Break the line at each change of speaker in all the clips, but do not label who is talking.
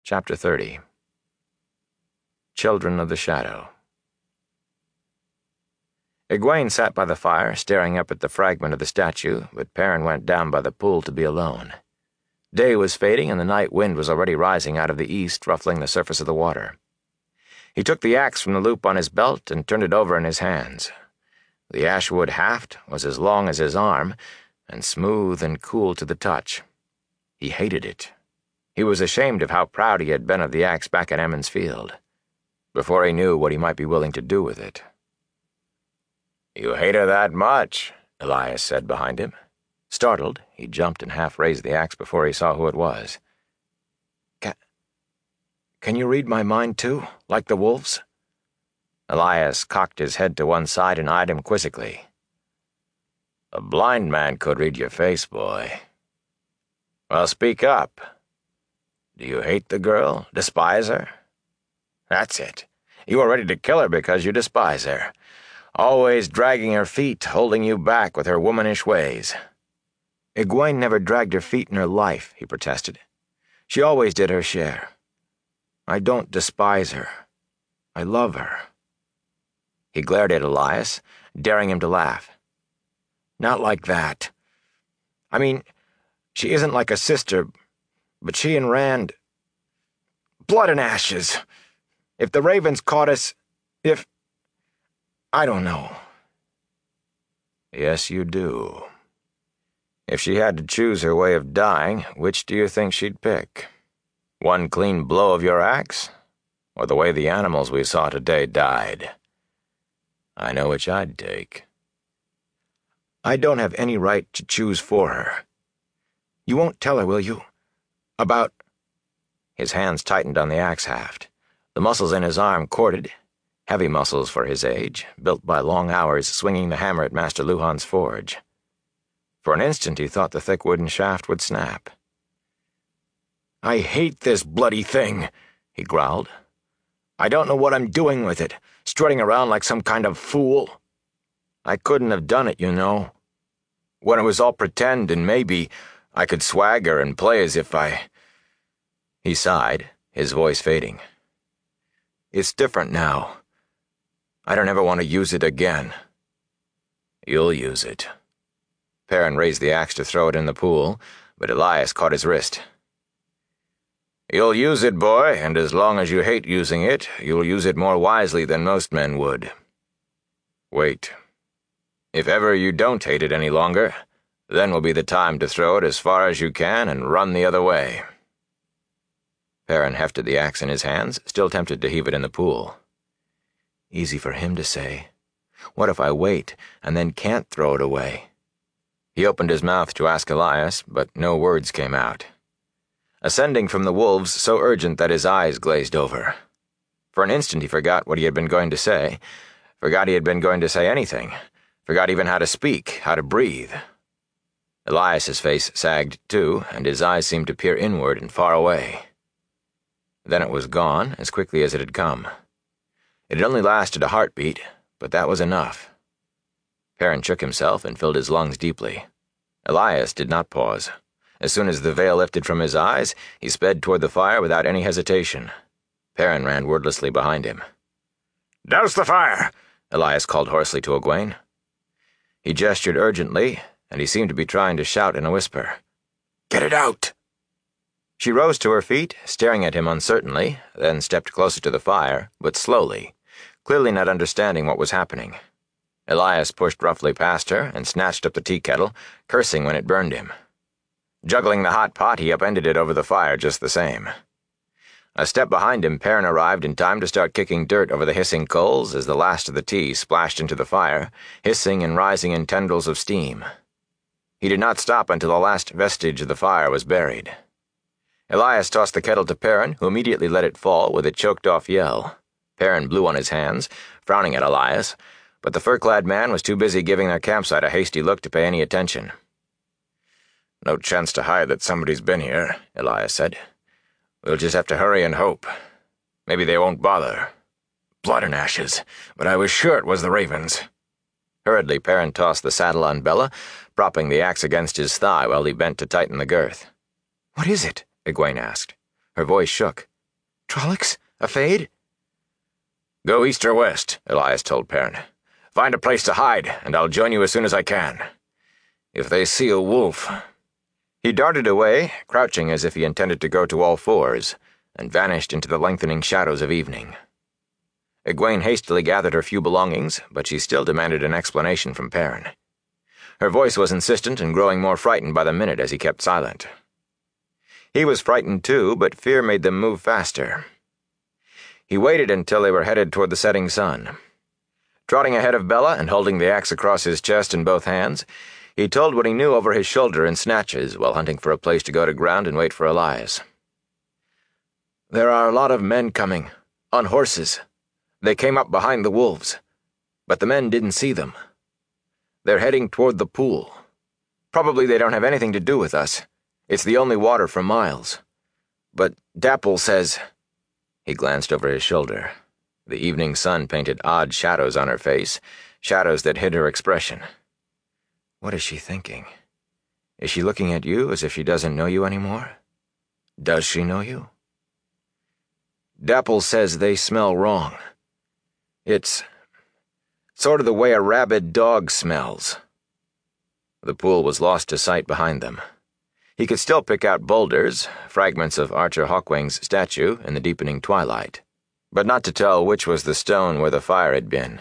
Chapter 30. Children of the Shadow. Egwene sat by the fire, staring up at the fragment of the statue, but Perrin went down by the pool to be alone. Day was fading, and the night wind was already rising out of the east, ruffling the surface of the water. He took the axe from the loop on his belt and turned it over in his hands. The ashwood haft was as long as his arm, and smooth and cool to the touch. He hated it. He was ashamed of how proud he had been of the axe back at Emond's Field, before he knew what he might be willing to do with it. "You hate her that much," Elias said behind him. Startled, he jumped and half raised the axe before he saw who it was. Can you read my mind too, like the wolves?" Elias cocked his head to one side and eyed him quizzically. "A blind man could read your face, boy. Well, speak up. Do you hate the girl? Despise her? That's it. You are ready to kill her because you despise her. Always dragging her feet, holding you back with her womanish ways." "Egwene never dragged her feet in her life," he protested. "She always did her share. I don't despise her. I love her." He glared at Elias, daring him to laugh. "Not like that. I mean, she isn't like a sister, but she and Rand... Blood and ashes! If the Ravens caught us... I don't know." "Yes, you do. If she had to choose her way of dying, which do you think she'd pick? One clean blow of your axe, or the way the animals we saw today died? I know which I'd take." "I don't have any right to choose for her. You won't tell her, will you? About..." His hands tightened on the axe haft. The muscles in his arm corded, heavy muscles for his age, built by long hours swinging the hammer at Master Luhan's forge. For an instant he thought the thick wooden shaft would snap. "I hate this bloody thing," he growled. "I don't know what I'm doing with it, strutting around like some kind of fool. I couldn't have done it, you know. When it was all pretend and maybe I could swagger and play as if I..." He sighed, his voice fading. "It's different now. I don't ever want to use it again." "You'll use it." Perrin raised the axe to throw it in the pool, but Elias caught his wrist. "You'll use it, boy, and as long as you hate using it, you'll use it more wisely than most men would. Wait. If ever you don't hate it any longer, then will be the time to throw it as far as you can and run the other way." Perrin hefted the axe in his hands, still tempted to heave it in the pool. Easy for him to say. What if I wait and then can't throw it away? He opened his mouth to ask Elias, but no words came out. Ascending from the wolves so urgent that his eyes glazed over. For an instant he forgot what he had been going to say, forgot he had been going to say anything, forgot even how to speak, how to breathe. Elias's face sagged too, and his eyes seemed to peer inward and far away. Then it was gone, as quickly as it had come. It had only lasted a heartbeat, but that was enough. Perrin shook himself and filled his lungs deeply. Elias did not pause. As soon as the veil lifted from his eyes, he sped toward the fire without any hesitation. Perrin ran wordlessly behind him. "Douse the fire!" Elias called hoarsely to Egwene. He gestured urgently, and he seemed to be trying to shout in a whisper. "Get it out!" She rose to her feet, staring at him uncertainly, then stepped closer to the fire, but slowly, clearly not understanding what was happening. Elias pushed roughly past her and snatched up the tea kettle, cursing when it burned him. Juggling the hot pot, he upended it over the fire just the same. A step behind him, Perrin arrived in time to start kicking dirt over the hissing coals as the last of the tea splashed into the fire, hissing and rising in tendrils of steam. He did not stop until the last vestige of the fire was buried. Elias tossed the kettle to Perrin, who immediately let it fall with a choked-off yell. Perrin blew on his hands, frowning at Elias, but the fur-clad man was too busy giving their campsite a hasty look to pay any attention. "No chance to hide that somebody's been here," Elias said. "We'll just have to hurry and hope. Maybe they won't bother. Blood and ashes, but I was sure it was the Ravens." Hurriedly, Perrin tossed the saddle on Bella, propping the axe against his thigh while he bent to tighten the girth. "What is it?" Egwene asked. Her voice shook.
Trollocs? A fade?
Go east or west, Elias told Perrin. Find a place to hide, and I'll join you as soon as I can. If they see a wolf... He darted away, crouching as if he intended to go to all fours, and vanished into the lengthening shadows of evening. Egwene hastily gathered her few belongings, but she still demanded an explanation from Perrin. Her voice was insistent and growing more frightened by the minute as he kept silent. He was frightened too, but fear made them move faster. He waited until they were headed toward the setting sun. Trotting ahead of Bella and holding the axe across his chest in both hands, he told what he knew over his shoulder in snatches while hunting for a place to go to ground and wait for Elias. There are a lot of men coming, on horses. They came up behind the wolves, but the men didn't see them. They're heading toward the pool. Probably they don't have anything to do with us. It's the only water for miles. But Dapple says... He glanced over his shoulder. The evening sun painted odd shadows on her face, shadows that hid her expression. What is she thinking? Is she looking at you as if she doesn't know you anymore? Does she know you? Dapple says they smell wrong. It's sort of the way a rabid dog smells. The pool was lost to sight behind them. He could still pick out boulders, fragments of Archer Hawkwing's statue in the deepening twilight, but not to tell which was the stone where the fire had been.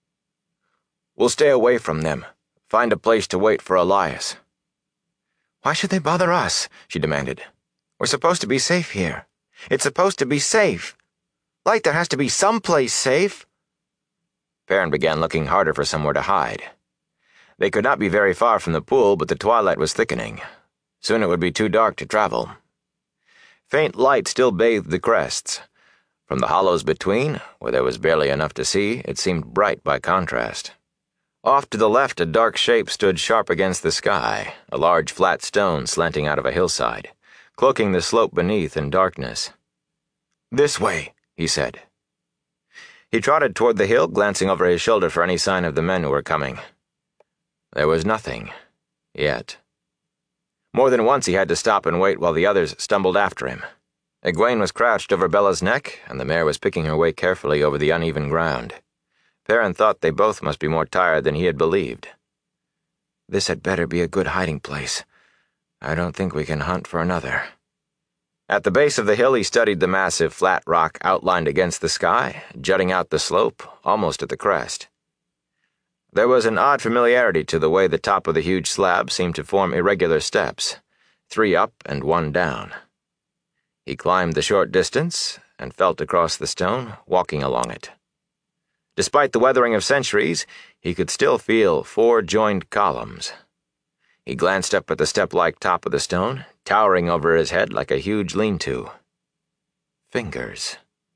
We'll stay away from them. Find a place to wait for Elias. Why should they bother us? She demanded. We're supposed to be safe here. It's supposed to be safe. Like there has to be some place safe. Perrin began looking harder for somewhere to hide. They could not be very far from the pool, but the twilight was thickening. Soon it would be too dark to travel. Faint light still bathed the crests. From the hollows between, where there was barely enough to see, it seemed bright by contrast. Off to the left, a dark shape stood sharp against the sky, a large flat stone slanting out of a hillside, cloaking the slope beneath in darkness. This way, he said. He trotted toward the hill, glancing over his shoulder for any sign of the men who were coming. There was nothing, yet. More than once he had to stop and wait while the others stumbled after him. Egwene was crouched over Bella's neck, and the mare was picking her way carefully over the uneven ground. Perrin thought they both must be more tired than he had believed. This had better be a good hiding place. I don't think we can hunt for another. At the base of the hill he studied the massive flat rock outlined against the sky, jutting out the slope, almost at the crest. There was an odd familiarity to the way the top of the huge slab seemed to form irregular steps, 3 up and 1 down. He climbed the short distance and felt across the stone, walking along it. Despite the weathering of centuries, he could still feel 4 joined columns. He glanced up at the step-like top of the stone, towering over his head like a huge lean-to. Fingers.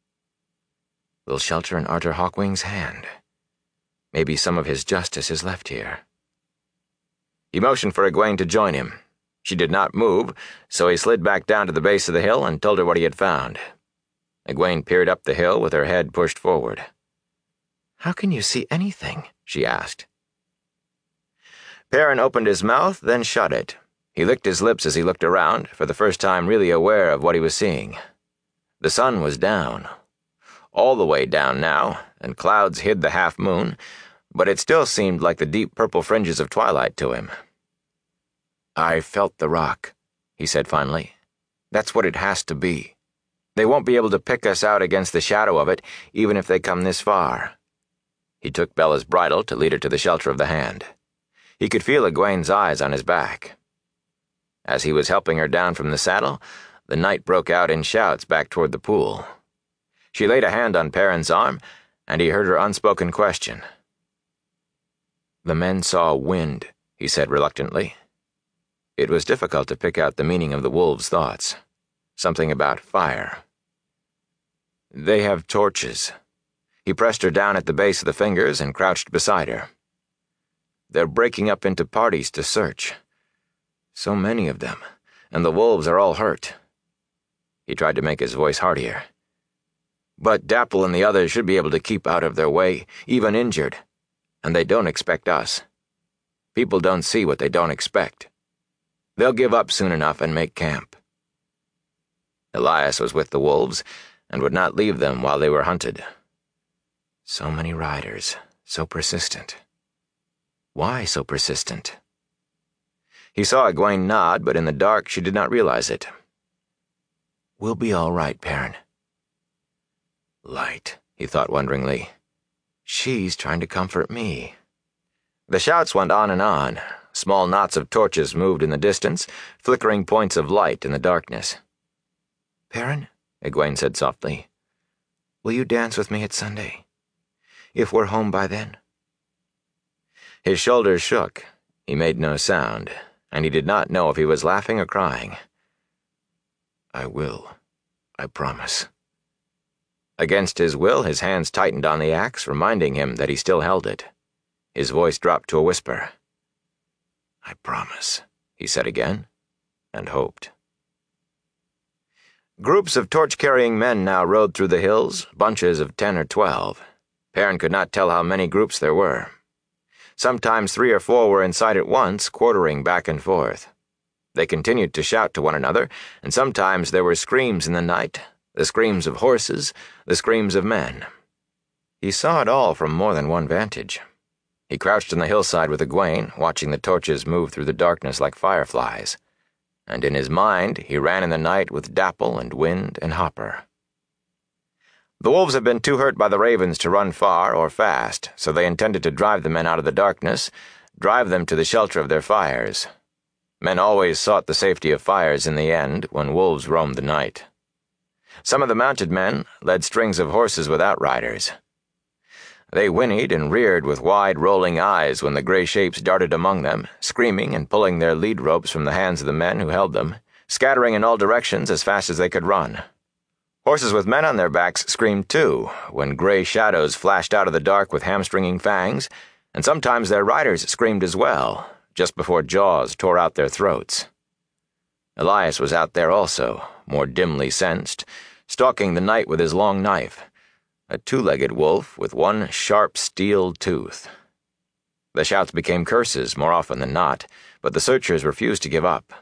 Will shelter in Archer Hawkwing's hand. Maybe some of his justice is left here. He motioned for Egwene to join him. She did not move, so he slid back down to the base of the hill and told her what he had found. Egwene peered up the hill with her head pushed forward. How can you see anything? She asked. Perrin opened his mouth, then shut it. He licked his lips as he looked around, for the first time really aware of what he was seeing. The sun was down. All the way down now, and clouds hid the half-moon, but it still seemed like the deep purple fringes of twilight to him. I felt the rock, he said finally. That's what it has to be. They won't be able to pick us out against the shadow of it, even if they come this far. He took Bella's bridle to lead her to the shelter of the hand. He could feel Egwene's eyes on his back. As he was helping her down from the saddle, the night broke out in shouts back toward the pool. She laid a hand on Perrin's arm, and he heard her unspoken question. The men saw wind, he said reluctantly. It was difficult to pick out the meaning of the wolves' thoughts. Something about fire. They have torches. He pressed her down at the base of the fingers and crouched beside her. They're breaking up into parties to search. So many of them, and the wolves are all hurt. He tried to make his voice heartier. But Dapple and the others should be able to keep out of their way, even injured. And they don't expect us. People don't see what they don't expect. They'll give up soon enough and make camp. Elias was with the wolves, and would not leave them while they were hunted. So many riders, so persistent. Why so persistent? He saw Egwene nod, but in the dark she did not realize it. "We'll be all right, Perrin." Light, he thought wonderingly. She's trying to comfort me. The shouts went on and on. Small knots of torches moved in the distance, flickering points of light in the darkness. "Perrin," Egwene said softly, "will you dance with me at Sunday? If we're home by then?" His shoulders shook. He made no sound, and he did not know if he was laughing or crying. "I will. I promise." Against his will, his hands tightened on the axe, reminding him that he still held it. His voice dropped to a whisper. "I promise," he said again, and hoped. Groups of torch-carrying men now rode through the hills, bunches of 10 or 12. Perrin could not tell how many groups there were. Sometimes 3 or 4 were in sight at once, quartering back and forth. They continued to shout to one another, and sometimes there were screams in the night, the screams of horses, the screams of men. He saw it all from more than one vantage. He crouched on the hillside with Egwene, watching the torches move through the darkness like fireflies, and in his mind he ran in the night with Dapple and Wind and Hopper. The wolves had been too hurt by the ravens to run far or fast, so they intended to drive the men out of the darkness, drive them to the shelter of their fires. Men always sought the safety of fires in the end when wolves roamed the night. Some of the mounted men led strings of horses with outriders. They whinnied and reared with wide rolling eyes when the gray shapes darted among them, screaming and pulling their lead ropes from the hands of the men who held them, scattering in all directions as fast as they could run. Horses with men on their backs screamed too, when gray shadows flashed out of the dark with hamstringing fangs, and sometimes their riders screamed as well, just before jaws tore out their throats. Elias was out there also, more dimly sensed, stalking the night with his long knife, a 2-legged wolf with one sharp steel tooth. The shouts became curses more often than not, but the searchers refused to give up.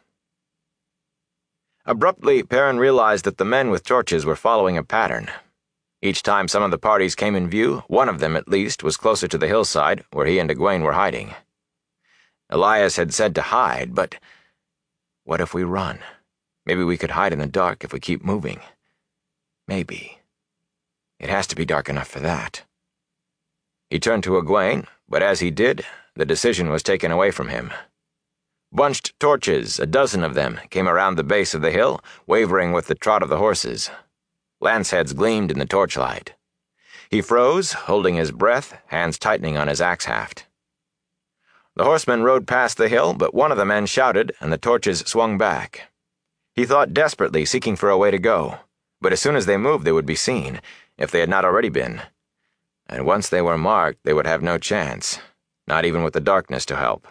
Abruptly, Perrin realized that the men with torches were following a pattern. Each time some of the parties came in view, one of them at least was closer to the hillside where he and Egwene were hiding. Elias had said to hide, but what if we run? Maybe we could hide in the dark if we keep moving. Maybe. It has to be dark enough for that. He turned to Egwene, but as he did, the decision was taken away from him. Bunched torches, a dozen of them, came around the base of the hill, wavering with the trot of the horses. Lance heads gleamed in the torchlight. He froze, holding his breath, hands tightening on his axe haft. The horsemen rode past the hill, but one of the men shouted, and the torches swung back. He thought desperately, seeking for a way to go, but as soon as they moved they would be seen, if they had not already been. And once they were marked, they would have no chance, not even with the darkness to help.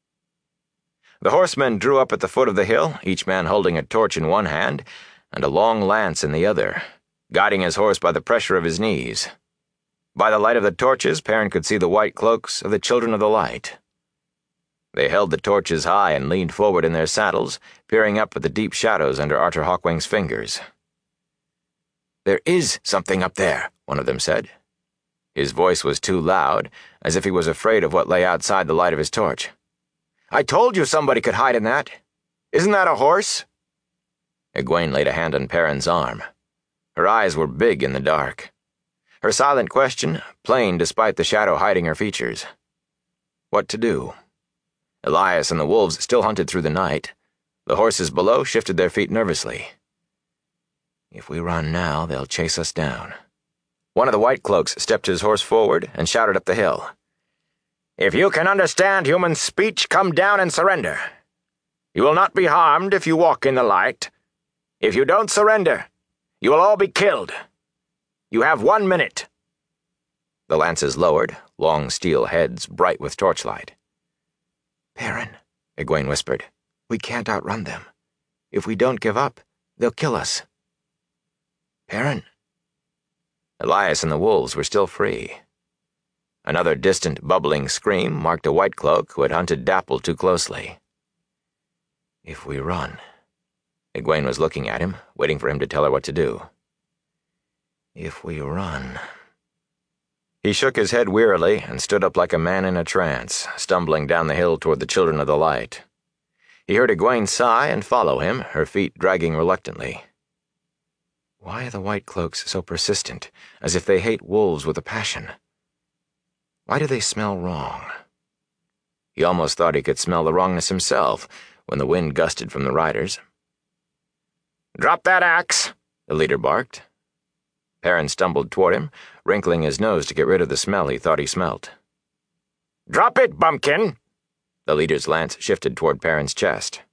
The horsemen drew up at the foot of the hill, each man holding a torch in one hand and a long lance in the other, guiding his horse by the pressure of his knees. By the light of the torches, Perrin could see the white cloaks of the Children of the Light. They held the torches high and leaned forward in their saddles, peering up at the deep shadows under Arthur Hawkwing's fingers. "There is something up there," one of them said. His voice was too loud, as if he was afraid of what lay outside the light of his torch. "I told you somebody could hide in that. Isn't that a horse?" Egwene laid a hand on Perrin's arm. Her eyes were big in the dark. Her silent question, plain despite the shadow hiding her features. What to do? Elias and the wolves still hunted through the night. The horses below shifted their feet nervously. If we run now, they'll chase us down. One of the white cloaks stepped his horse forward and shouted up the hill. "If you can understand human speech, come down and surrender. You will not be harmed if you walk in the light. If you don't surrender, you will all be killed. You have 1 minute." The lances lowered, long steel heads bright with torchlight. "Perrin," Egwene whispered, "we can't outrun them. If we don't give up, they'll kill us." "Perrin." Elias and the wolves were still free. Another distant, bubbling scream marked a white cloak who had hunted Dapple too closely. "If we run..." Egwene was looking at him, waiting for him to tell her what to do. If we run. He shook his head wearily and stood up like a man in a trance, stumbling down the hill toward the Children of the Light. He heard Egwene sigh and follow him, her feet dragging reluctantly. Why are the White Cloaks so persistent, as if they hate wolves with a passion? Why do they smell wrong? He almost thought he could smell the wrongness himself when the wind gusted from the riders. "Drop that axe," the leader barked. Perrin stumbled toward him, wrinkling his nose to get rid of the smell he thought he smelt. "Drop it, bumpkin!" The leader's lance shifted toward Perrin's chest.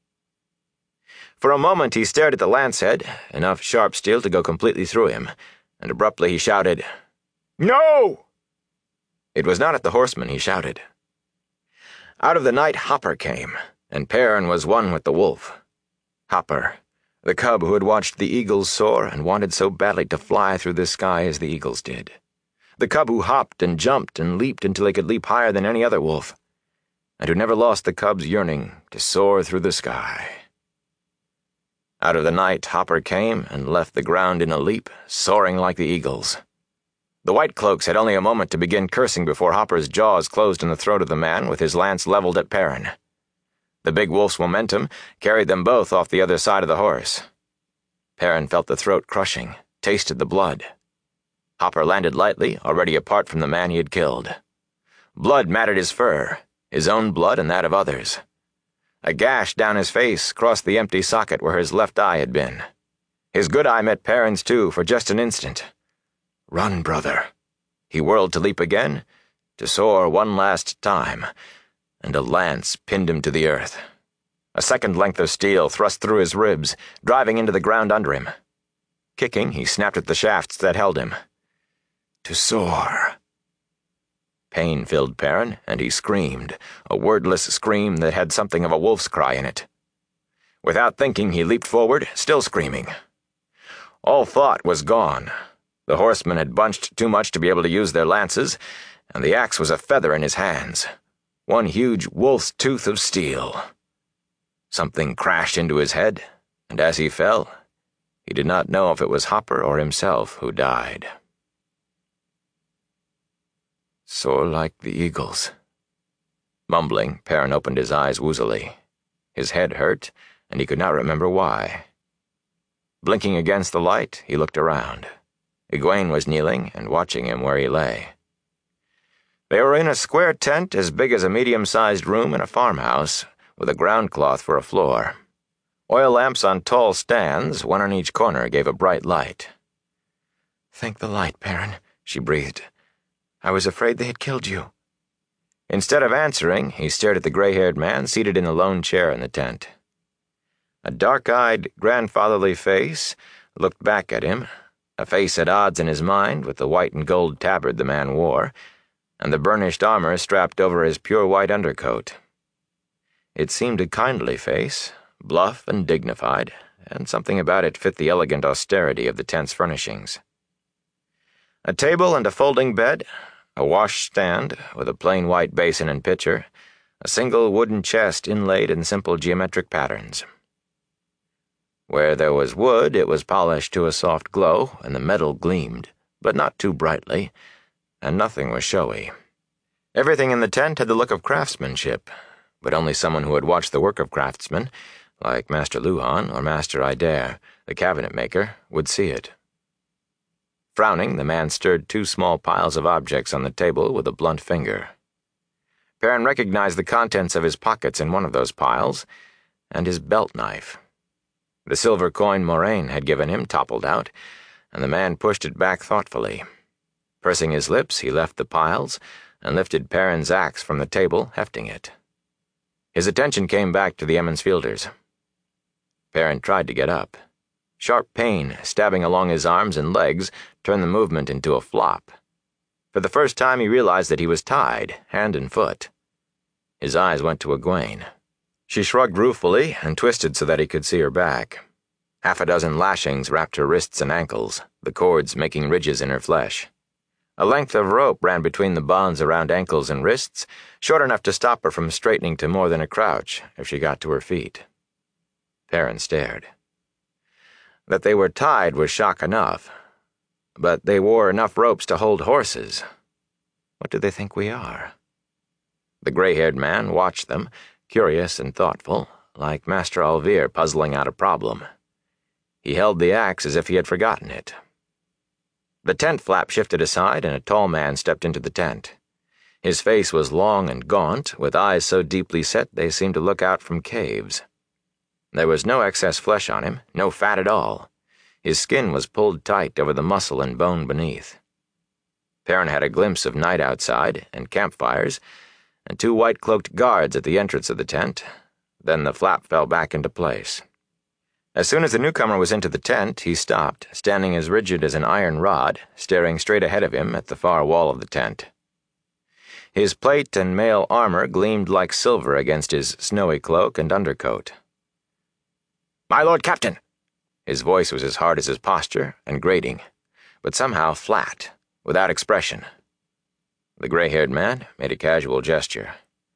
For a moment he stared at the lance head, enough sharp steel to go completely through him, and abruptly he shouted, "No!" It was not at the horseman he shouted. Out of the night Hopper came, and Perrin was one with the wolf. Hopper, the cub who had watched the eagles soar and wanted so badly to fly through the sky as the eagles did. The cub who hopped and jumped and leaped until he could leap higher than any other wolf, and who never lost the cub's yearning to soar through the sky. Out of the night Hopper came and left the ground in a leap, soaring like the eagles. The White Cloaks had only a moment to begin cursing before Hopper's jaws closed in the throat of the man with his lance leveled at Perrin. The big wolf's momentum carried them both off the other side of the horse. Perrin felt the throat crushing, tasted the blood. Hopper landed lightly, already apart from the man he had killed. Blood matted his fur, his own blood and that of others. A gash down his face crossed the empty socket where his left eye had been. His good eye met Perrin's too for just an instant. "Run, brother." He whirled to leap again, to soar one last time, and a lance pinned him to the earth. A second length of steel thrust through his ribs, driving into the ground under him. Kicking, he snapped at the shafts that held him. To soar. Pain filled Perrin, and he screamed, a wordless scream that had something of a wolf's cry in it. Without thinking, he leaped forward, still screaming. All thought was gone. The horsemen had bunched too much to be able to use their lances, and the axe was a feather in his hands. One huge wolf's tooth of steel. Something crashed into his head, and as he fell, he did not know if it was Hopper or himself who died. Soar like the eagles. Mumbling, Perrin opened his eyes woozily. His head hurt, and he could not remember why. Blinking against the light, he looked around. Egwene was kneeling and watching him where he lay. They were in a square tent as big as a medium-sized room in a farmhouse, with a ground cloth for a floor. Oil lamps on tall stands, one on each corner, gave a bright light. "Thank the light, Perrin," she breathed. "I was afraid they had killed you." Instead of answering, he stared at the gray-haired man seated in a lone chair in the tent. A dark-eyed, grandfatherly face looked back at him, a face at odds in his mind with the white and gold tabard the man wore, and the burnished armor strapped over his pure white undercoat. It seemed a kindly face, bluff and dignified, and something about it fit the elegant austerity of the tent's furnishings. A table and a folding bed, a washstand with a plain white basin and pitcher, a single wooden chest inlaid in simple geometric patterns. Where there was wood, it was polished to a soft glow, and the metal gleamed, but not too brightly, and nothing was showy. Everything in the tent had the look of craftsmanship, but only someone who had watched the work of craftsmen, like Master Luhan or Master Idair, the cabinet-maker, would see it. Frowning, the man stirred two small piles of objects on the table with a blunt finger. Perrin recognized the contents of his pockets in one of those piles, and his belt knife. The silver coin Moraine had given him toppled out, and the man pushed it back thoughtfully. Pursing his lips, he left the piles and lifted Perrin's axe from the table, hefting it. His attention came back to the Emmonsfielders. Perrin tried to get up. Sharp pain, stabbing along his arms and legs, turned the movement into a flop. For the first time he realized that he was tied, hand and foot. His eyes went to Egwene. She shrugged ruefully and twisted so that he could see her back. Half a dozen lashings wrapped her wrists and ankles, the cords making ridges in her flesh. A length of rope ran between the bonds around ankles and wrists, short enough to stop her from straightening to more than a crouch if she got to her feet. Perrin stared. That they were tied was shock enough, but they wore enough ropes to hold horses. What do they think we are? The gray-haired man watched them, curious and thoughtful, like Master Alvir puzzling out a problem. He held the axe as if he had forgotten it. The tent flap shifted aside, and a tall man stepped into the tent. His face was long and gaunt, with eyes so deeply set they seemed to look out from caves. There was no excess flesh on him, no fat at all. His skin was pulled tight over the muscle and bone beneath. Perrin had a glimpse of night outside, and campfires, and 2 white-cloaked guards at the entrance of the tent. Then the flap fell back into place. As soon as the newcomer was into the tent, he stopped, standing as rigid as an iron rod, staring straight ahead of him at the far wall of the tent. His plate and mail armor gleamed like silver against his snowy cloak and undercoat. "My Lord Captain!" His voice was as hard as his posture, and grating, but somehow flat, without expression. The gray-haired man made a casual gesture.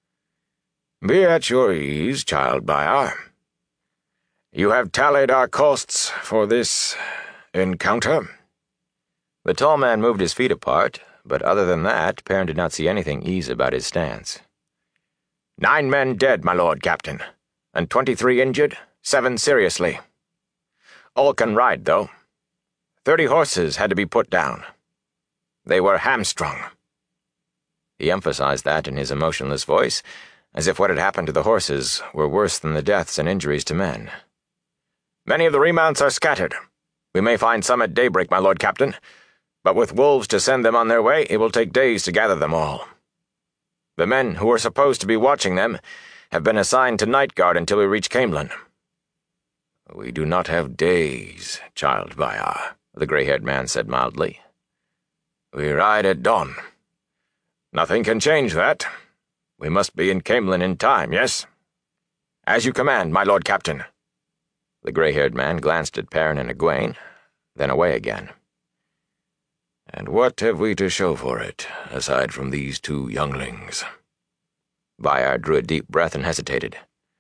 "Be at your ease, Child Bayar. You have tallied our costs for this encounter." The tall man moved his feet apart, but other than that, Perrin did not see anything ease about his stance. 9 men dead, my Lord Captain, and 23 injured, 7 seriously. All can ride, though. 30 horses had to be put down. They were hamstrung. He emphasized that in his emotionless voice, as if what had happened to the horses were worse than the deaths and injuries to men. "Many of the remounts are scattered. We may find some at daybreak, my Lord Captain, but with wolves to send them on their way, it will take days to gather them all. The men who were supposed to be watching them have been assigned to night guard until we reach Caemlyn." "We do not have days, Child Bayar," the gray-haired man said mildly. "We ride at dawn. Nothing can change that. We must be in Caemlyn in time, yes?" "As you command, my Lord Captain." The gray-haired man glanced at Perrin and Egwene, then away again. "And what have we to show for it, aside from these 2 younglings?" Bayar drew a deep breath and hesitated.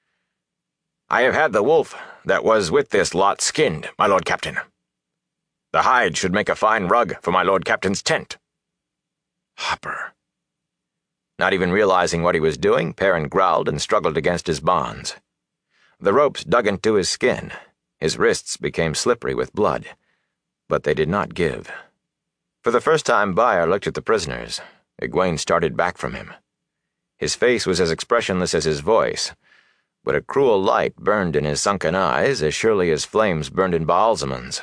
"I have had the wolf that was with this lot skinned, my Lord Captain. The hide should make a fine rug for my Lord Captain's tent." "Hopper." Not even realizing what he was doing, Perrin growled and struggled against his bonds. The ropes dug into his skin. His wrists became slippery with blood, but they did not give. For the first time, Bayar looked at the prisoners. Egwene started back from him. His face was as expressionless as his voice, but a cruel light burned in his sunken eyes as surely as flames burned in Baalzaman's.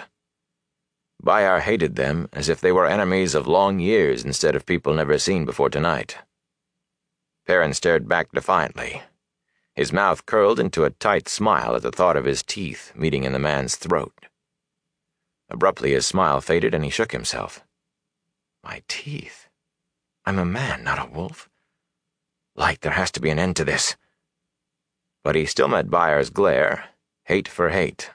Bayar hated them as if they were enemies of long years instead of people never seen before tonight. Perrin stared back defiantly. His mouth curled into a tight smile at the thought of his teeth meeting in the man's throat. Abruptly his smile faded and he shook himself. "My teeth. I'm a man, not a wolf. Light, there has to be an end to this." But he still met Bayar's glare, hate for hate.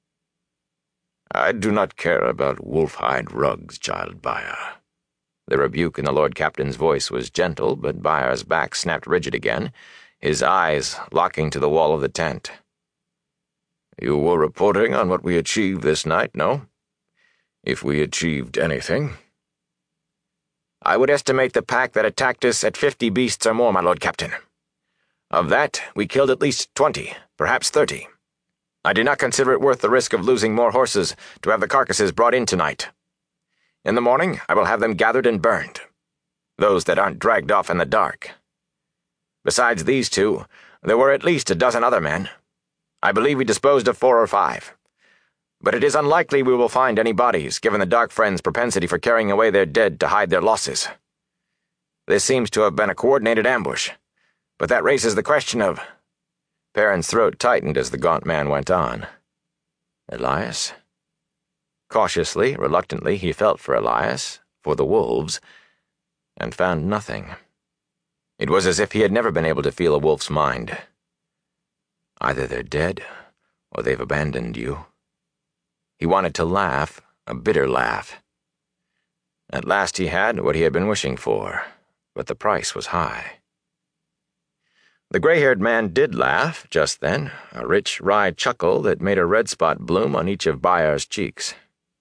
"I do not care about wolf-hide rugs, Child Bayar." The rebuke in the Lord Captain's voice was gentle, but Bayar's back snapped rigid again, his eyes locking to the wall of the tent. "You were reporting on what we achieved this night, no? If we achieved anything." "I would estimate the pack that attacked us at 50 beasts or more, my Lord Captain. Of that, we killed at least 20, perhaps 30. I did not consider it worth the risk of losing more horses to have the carcasses brought in tonight. In the morning, I will have them gathered and burned. Those that aren't dragged off in the dark. Besides these 2, there were at least a dozen other men. I believe we disposed of 4 or 5. But it is unlikely we will find any bodies, given the Dark Friends' propensity for carrying away their dead to hide their losses. This seems to have been a coordinated ambush, but that raises the question of—" Perrin's throat tightened as the gaunt man went on. "Elias?" Cautiously, reluctantly, he felt for Elias, for the wolves, and found nothing. It was as if he had never been able to feel a wolf's mind. "Either they're dead, or they've abandoned you." He wanted to laugh, a bitter laugh. At last he had what he had been wishing for, but the price was high. The gray-haired man did laugh, just then, a rich, wry chuckle that made a red spot bloom on each of Bayar's cheeks.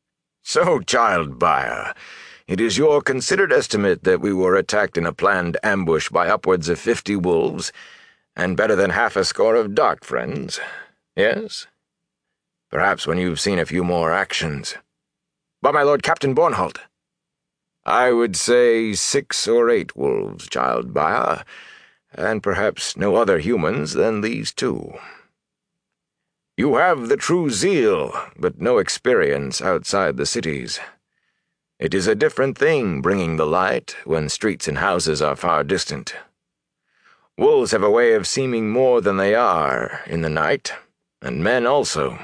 So, Child Byar, it is your considered estimate that we were attacked in a planned ambush by upwards of 50 wolves, and better than half a score of dark friends, yes? Perhaps when you've seen a few more actions.
But my Lord Captain Bornhold.
I would say 6 or 8 wolves, Child Byar, and perhaps no other humans than these 2. You have the true zeal, but no experience outside the cities. It is a different thing bringing the light when streets and houses are far distant. Wolves have a way of seeming more than they are in the night, and men also.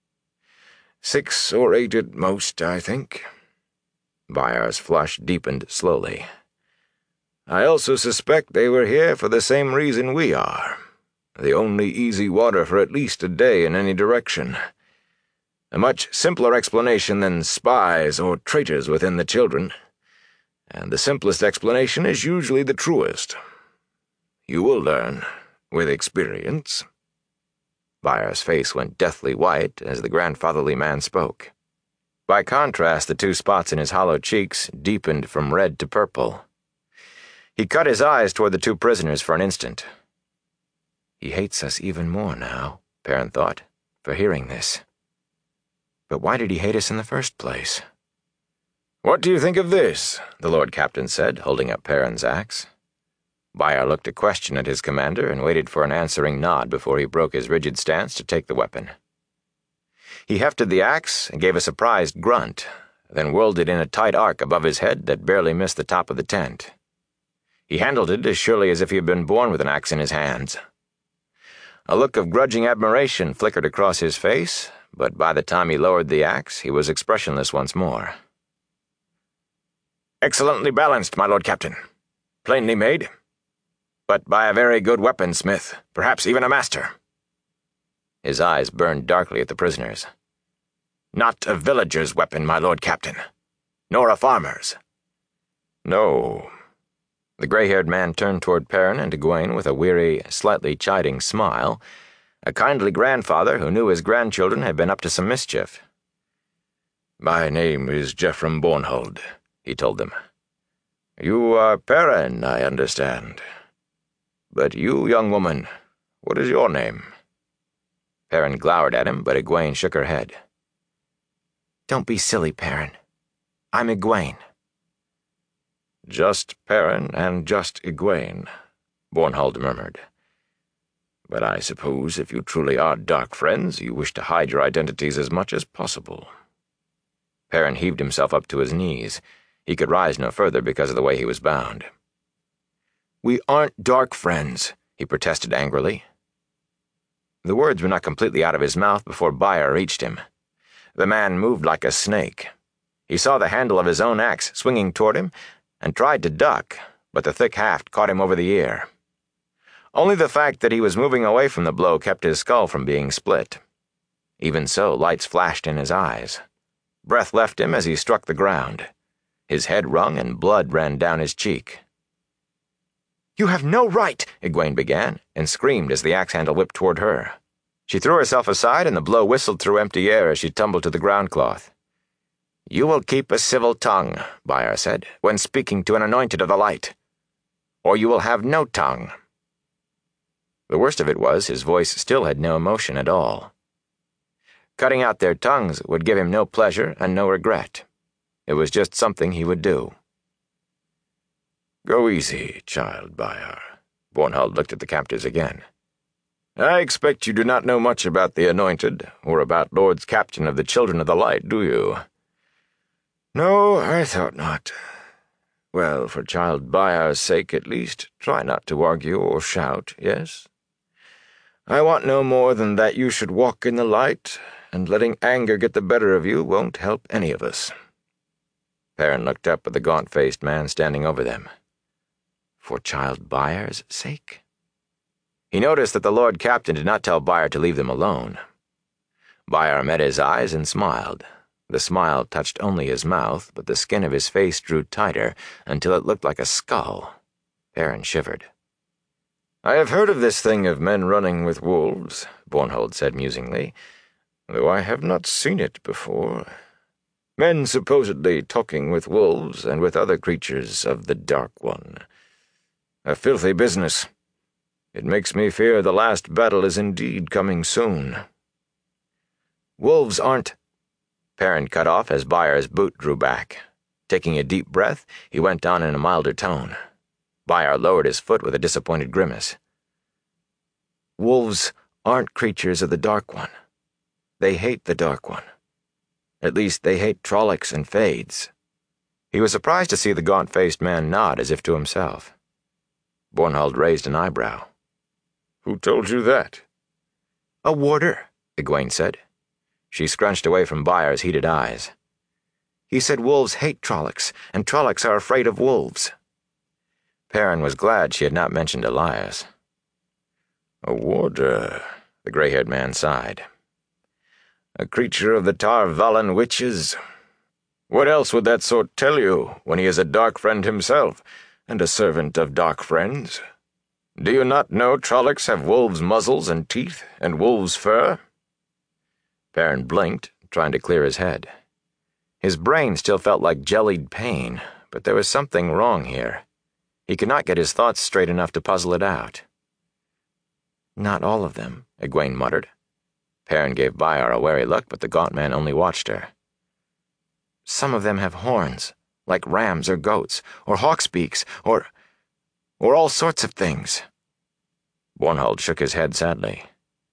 6 or 8 at most, I think. Byar's flush deepened slowly. I also suspect they were here for the same reason we are. The only easy water for at least a day in any direction. A much simpler explanation than spies or traitors within the children. And the simplest explanation is usually the truest. You will learn, with experience. Byar's face went deathly white as the grandfatherly man spoke. By contrast, the 2 spots in his hollow cheeks deepened from red to purple. He cut his eyes toward the 2 prisoners for an instant. He hates us even more now, Perrin thought, for hearing this. But why did he hate us in the first place?
What do you think of this?
The Lord Captain said, holding up Perrin's axe. Byar looked a question at his commander and waited for an answering nod before he broke his rigid stance to take the weapon. He hefted the axe and gave a surprised grunt, then whirled it in a tight arc above his head that barely missed the top of the tent. He handled it as surely as if he had been born with an axe in his hands. A look of grudging admiration flickered across his face, but by the time he lowered the axe, he was expressionless once more.
Excellently balanced, my Lord Captain. Plainly made. But by a very good weaponsmith, perhaps even a master.
His eyes burned darkly at the prisoners.
Not a villager's weapon, my Lord Captain. Nor a farmer's.
No. The gray-haired man turned toward Perrin and Egwene with a weary, slightly chiding smile, a kindly grandfather who knew his grandchildren had been up to some mischief.
My name is Geoffram Bornhold, he told them.
You are Perrin, I understand. But you, young woman, what is your name? Perrin glowered at him, but Egwene shook her head.
Don't be silly, Perrin. I'm Egwene.
Just Perrin and just Egwene, Bornhold murmured. But I suppose if you truly are dark friends, you wish to hide your identities as much as possible. Perrin heaved himself up to his knees. He could rise no further because of the way he was bound.
We aren't dark friends, he protested angrily.
The words were not completely out of his mouth before Byar reached him. The man moved like a snake. He saw the handle of his own axe swinging toward him and tried to duck, but the thick haft caught him over the ear. Only the fact that he was moving away from the blow kept his skull from being split. Even so, lights flashed in his eyes. Breath left him as he struck the ground. His head rung and blood ran down his cheek.
You have no right,
Egwene began, and screamed as the axe handle whipped toward her. She threw herself aside and the blow whistled through empty air as she tumbled to the ground cloth.
You will keep a civil tongue, Byar said, when speaking to an anointed of the light. Or you will have no tongue.
The worst of it was his voice still had no emotion at all. Cutting out their tongues would give him no pleasure and no regret. It was just something he would do.
Go easy, Child Byar. Bornhold looked at the captives again. I expect you do not know much about the Anointed, or about Lords Captain of the Children of the Light, do you? No, I thought not. Well, for Child Byar's sake at least, try not to argue or shout, yes? I want no more than that you should walk in the light, and letting anger get the better of you won't help any of us.
Perrin looked up at the gaunt-faced man standing over them. For Child Byar's sake? He noticed that the Lord Captain did not tell Byar to leave them alone. Byar met his eyes and smiled. The smile touched only his mouth, but the skin of his face drew tighter until it looked like a skull. Perrin shivered.
I have heard of this thing of men running with wolves, Bornhold said musingly, though I have not seen it before. Men supposedly talking with wolves and with other creatures of the Dark One. A filthy business. It makes me fear the last battle is indeed coming soon."
"Wolves aren't—" Perrin cut off as Byar's boot drew back. Taking a deep breath, he went on in a milder tone. Byar lowered his foot with a disappointed grimace. "Wolves aren't creatures of the Dark One. They hate the Dark One. At least they hate Trollocs and Fades." He was surprised to see the gaunt-faced man nod as if to himself. Bornhold raised an eyebrow.
"Who told you that?"
"A warder," Egwene said. She scrunched away from Byar's heated eyes. "He said wolves hate Trollocs, and Trollocs are afraid of wolves." Perrin was glad she had not mentioned Elias.
"A warder," the gray-haired man sighed. "A creature of the Tar Valon witches. What else would that sort tell you, when he is a dark friend himself, and a servant of dark friends? Do you not know Trollocs have wolves' muzzles and teeth, and wolves' fur?"
Perrin blinked, trying to clear his head. His brain still felt like jellied pain, but there was something wrong here. He could not get his thoughts straight enough to puzzle it out. "Not all of them," Egwene muttered. Perrin gave Byar a wary look, but the gaunt man only watched her. "Some of them have horns, like rams or goats, or hawk's beaks, or all sorts of things." Bornhold shook his head sadly.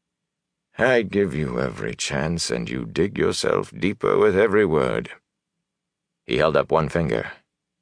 "I give you every chance, and you dig yourself deeper with every word."
He held up one finger.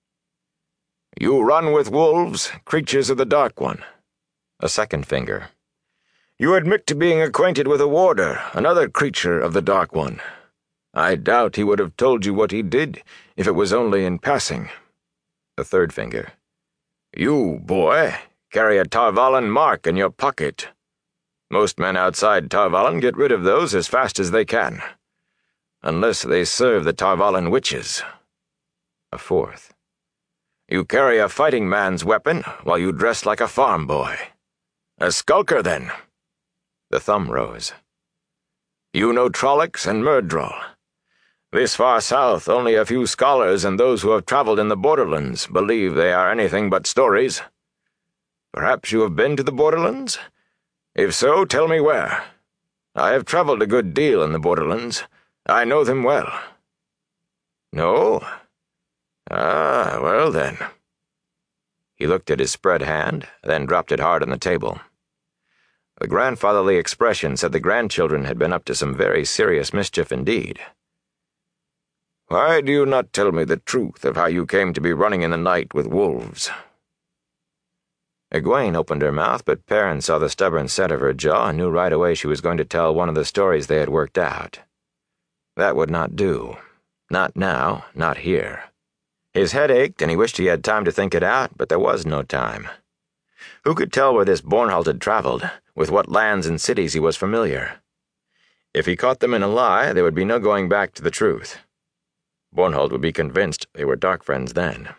"You run with wolves, creatures of the Dark One."
A second finger.
"You admit to being acquainted with a warder, another creature of the Dark One. I doubt he would have told you what he did, if it was only in passing."
A third finger.
"You, boy, carry a Tar Valon mark in your pocket. Most men outside Tar Valon get rid of those as fast as they can. Unless they serve the Tar Valon witches."
A fourth.
"You carry a fighting man's weapon while you dress like a farm boy. A skulker, then."
The thumb rose.
"You know Trollocs and Myrddraal. This far south, only a few scholars and those who have traveled in the borderlands believe they are anything but stories. Perhaps you have been to the borderlands? If so, tell me where. I have traveled a good deal in the borderlands. I know them well." "No? Ah, well then." He looked at his spread hand, then dropped it hard on the table. The grandfatherly expression said the grandchildren had been up to some very serious mischief indeed. "Why do you not tell me the truth of how you came to be running in the night with wolves?"
Egwene opened her mouth, but Perrin saw the stubborn set of her jaw and knew right away she was going to tell one of the stories they had worked out. That would not do. Not now, not here. His head ached, and he wished he had time to think it out, but there was no time. Who could tell where this Bornhold had traveled, with what lands and cities he was familiar? If he caught them in a lie, there would be no going back to the truth. Bornhold would be convinced they were dark friends then.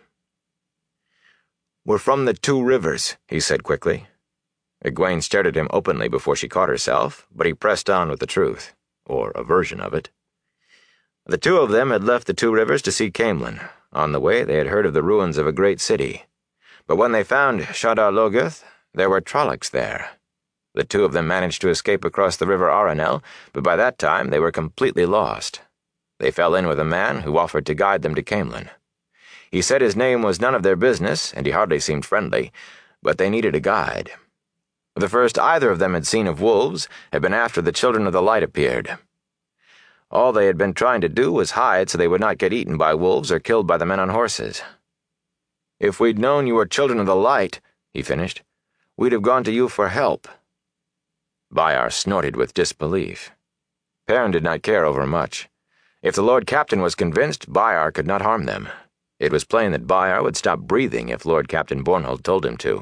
"We're from the Two Rivers," he said quickly. Egwene stared at him openly before she caught herself, but he pressed on with the truth, or a version of it. The two of them had left the Two Rivers to see Caemlyn. On the way, they had heard of the ruins of a great city. But when they found Shadar Logoth, there were Trollocs there. The two of them managed to escape across the river Arenel, but by that time they were completely lost. They fell in with a man who offered to guide them to Caemlyn. He said his name was none of their business, and he hardly seemed friendly, but they needed a guide. The first either of them had seen of wolves had been after the Children of the Light appeared. All they had been trying to do was hide so they would not get eaten by wolves or killed by the men on horses. "If we'd known you were Children of the Light," he finished, "we'd have gone to you for help." Byar snorted with disbelief. Perrin did not care overmuch. If the Lord Captain was convinced, Byar could not harm them. It was plain that Byar would stop breathing if Lord Captain Bornhold told him to.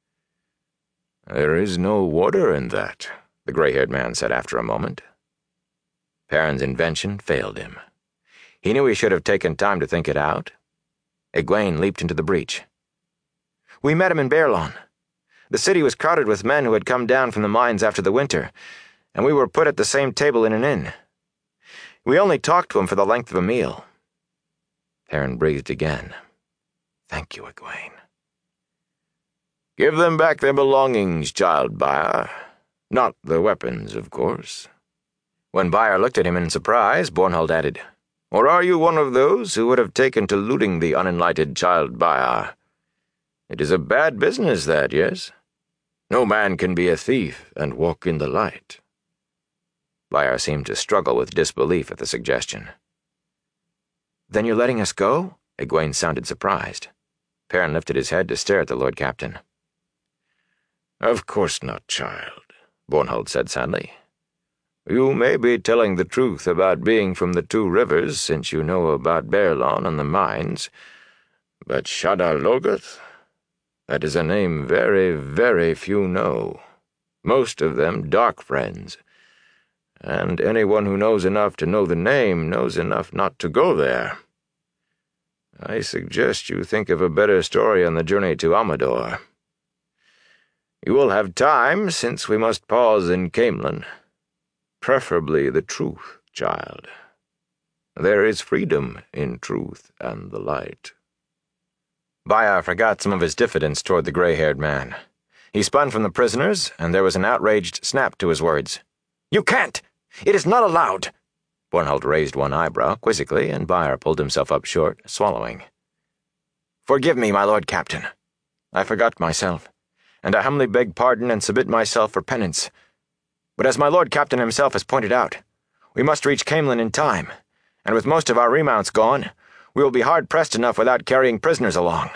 "There is no water in that," the gray-haired man said after a moment.
Perrin's invention failed him. He knew he should have taken time to think it out. Egwene leaped into the breach. "We met him in Baerlon. The city was crowded with men who had come down from the mines after the winter, and we were put at the same table in an inn. We only talked to him for the length of a meal.
Perrin breathed again. "Thank you, Egwene."
"Give them back their belongings, Child Byar. Not the weapons, of course."
When Byar looked at him in surprise, Bornhold added,
"Or are you one of those who would have taken to looting the unenlightened Child Byar? It is a bad business, that, yes? No man can be a thief and walk in the light."
Byar seemed to struggle with disbelief at the suggestion. "Then you're letting us go?" Egwene sounded surprised. Perrin lifted his head to stare at the Lord Captain.
"Of course not, child," Bornhold said sadly. "You may be telling the truth about being from the Two Rivers, since you know about Baerlon and the mines, but Shadar Logoth? That is a name very, very few know. Most of them dark friends. And anyone who knows enough to know the name knows enough not to go there. I suggest you think of a better story on the journey to Amador. You will have time, since we must pause in Caemlyn. Preferably the truth, child. There is freedom in truth and the light."
Byar forgot some of his diffidence toward the gray-haired man. He spun from the prisoners, and there was an outraged snap to his words. "You can't! It is not allowed!" Bornhold raised one eyebrow quizzically, and Byar pulled himself up short, swallowing. "Forgive me, my Lord Captain. I forgot myself, and I humbly beg pardon and submit myself for penance. But as my Lord Captain himself has pointed out, we must reach Caemlyn in time, and with most of our remounts gone, we will be hard-pressed enough without carrying prisoners along."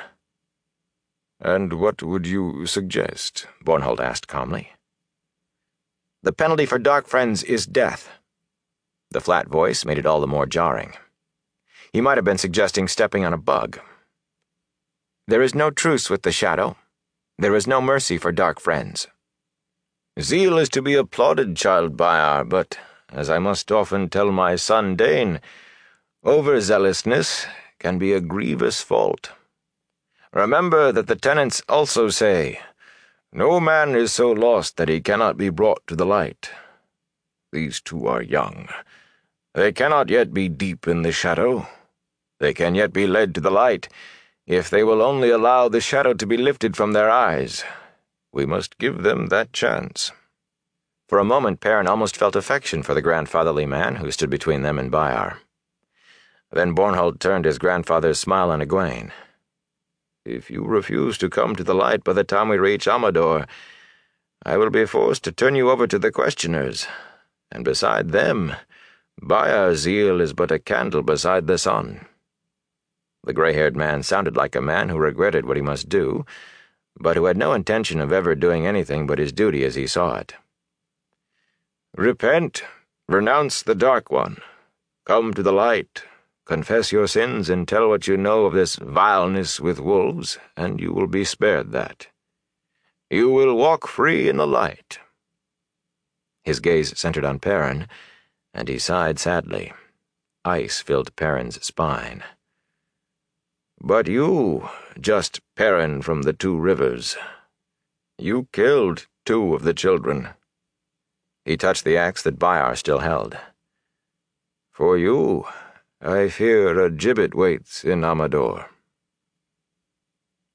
"And what would you suggest?" Bornhold asked calmly.
"The penalty for dark friends is death." The flat voice made it all the more jarring. He might have been suggesting stepping on a bug. "There is no truce with the shadow. There is no mercy for dark friends."
"Zeal is to be applauded, Child Byar, but, as I must often tell my son Dane, overzealousness can be a grievous fault. Remember that the tenets also say, 'No man is so lost that he cannot be brought to the light.' These two are young. They cannot yet be deep in the shadow. They can yet be led to the light, if they will only allow the shadow to be lifted from their eyes. We must give them that chance."
For a moment, Perrin almost felt affection for the grandfatherly man who stood between them and Byar. Then Bornhold turned his grandfather's smile on Egwene.
"If you refuse to come to the light by the time we reach Amador, I will be forced to turn you over to the questioners, and beside them, Byar's zeal is but a candle beside the sun."
The gray-haired man sounded like a man who regretted what he must do, but who had no intention of ever doing anything but his duty as he saw it.
"Repent, renounce the Dark One, come to the light, confess your sins and tell what you know of this vileness with wolves, and you will be spared that. You will walk free in the light."
His gaze centered on Perrin, and he sighed sadly. Ice filled Perrin's spine.
"But you, just Perrin from the Two Rivers, you killed 2 of the children."
He touched the axe that Byar still held.
"For you, I fear a gibbet waits in Amador."